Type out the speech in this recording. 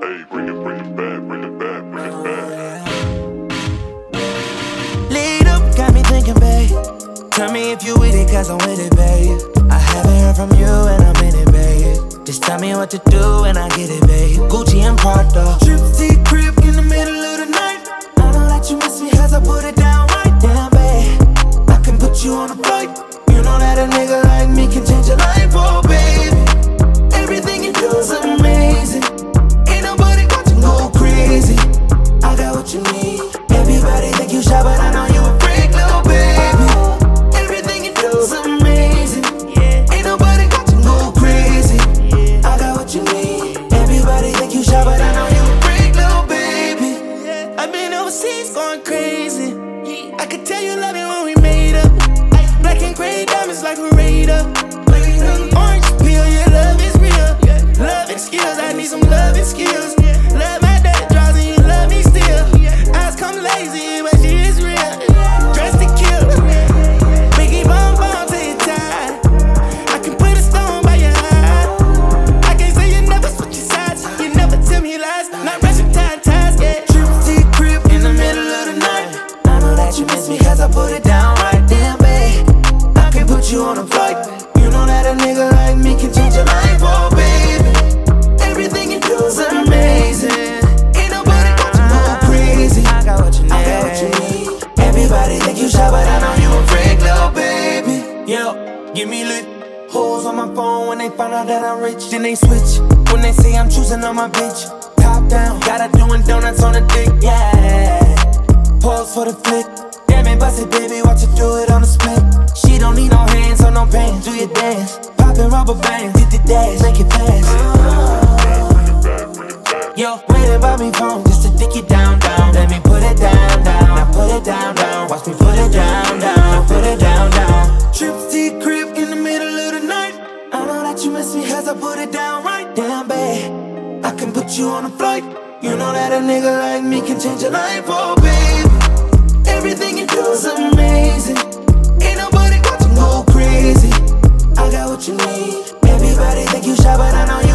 Hey, bring it back, bring it back, bring it back. Lead up, got me thinking, babe. Tell me if you with it, cause I'm with it, babe. I haven't heard from you and I'm in it, babe. Just tell me what to do and I get it, babe. Gucci and Prada, trip to the crib in the middle of the night. I know that you miss me as I put it down right down, babe. I can put you on a flight. You know that a nigga like me can change your life, oh baby. Everything you do is amazing. Ain't nobody got to go crazy. I got what you need. Everybody think you shy, but I know you a freak, little baby. Everything you do is amazing. Ain't nobody got to go crazy. I got what you need. Everybody think you shy, but I know you a freak, little baby. I've been overseas going crazy. I could tell you love it when we made up. Black and gray diamonds like a radar. Orange peel, your love is real. Love and skills, I need some love and skills. Love my dirty draws and you love me still. Eyes come lazy, but she is real. Dressed to kill. Biggie bomb bomb till you're tired. I can put a stone by your eye. I can't say you never switch your sides. You never tell me lies. Not rushing ties, yeah. Trip to the crib in the middle of the night. I know that you miss me cause I put it down right damn, babe. I can put you on a flight. You know that a nigga like me can change your life, oh baby. Everything you do is amazing. Ain't nobody got to go crazy. I got what you need. I got what you need. Everybody think you shy, but I know you a freak, little baby. Yo, give me lit. Hoes on my phone when they find out that I'm rich. Then they switch when they say I'm choosing on my bitch. Top down, got her doing donuts on the dick, yeah. Pose for the flick. Damn it, bust it, baby, watch her do it on the split. She don't need no hands or no pain. Do your dance, poppin' rubber bands, hit the dash, make it fast. Yo, waiting by me phone just to dick it down, down. Let me put it down, down. Now put it down, down. Watch me put it down, down. Now put it down, down. Trip to the crib in the middle of the night. I know that you miss me as I put it down right down, babe. I can put you on a flight. You know that a nigga like me can change your life, oh baby. Everything you do is amazing. Ain't nobody got to go crazy. I got what you need. Everybody think you shy, but I know you